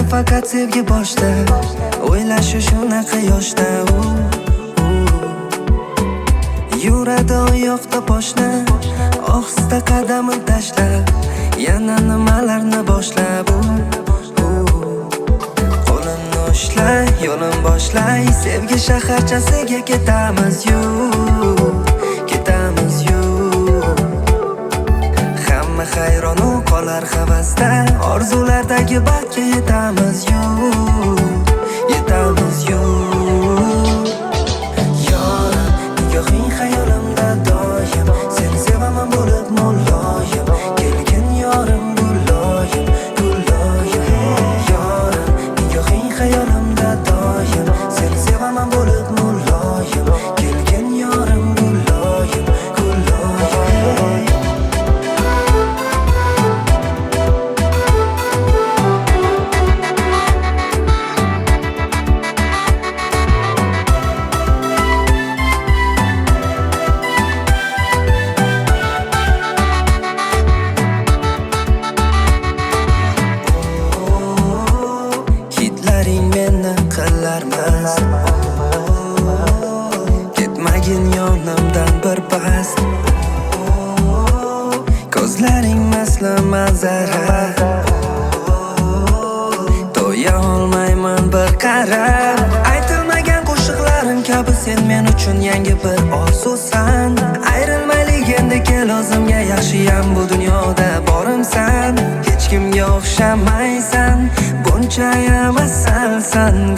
faqat sevgi boshda, o'ylashi shunaqa yoshda. Yuradi oyoqda poshna, ohista qadamini tashlab, yana nimalarni boshlab. Qo'limni ushlay, yo'lim boshlay, sevgi shaharchasiga ketamiz ketamiz Hamma hayronu qolar havasda, orzulardagi baxtga yetamiz yetamiz Yorim, nigohing xayolimda doim, seni sevaman bo'lib muloyim, kelgin yorim guloyim, guloyim. Yorim, nigohing xayolimda doim, seni sevaman bo'lib muloyim, kelgin yorim guloyim, guloyim. Hitlaring meni qilarmas, ketmagin yonimdan bir pas. Ko'zlaring masla manzara, to'ya olmayman bir qarab. Aytilmagan qo'shiqlarim kabi sen men uchun yangi bir orzusan. Ayrilmaylik endi kel o'zimga, yaxshiyam bu dunyoda borimsan. Hech kimga o'xshamaysan, buncha emas salsan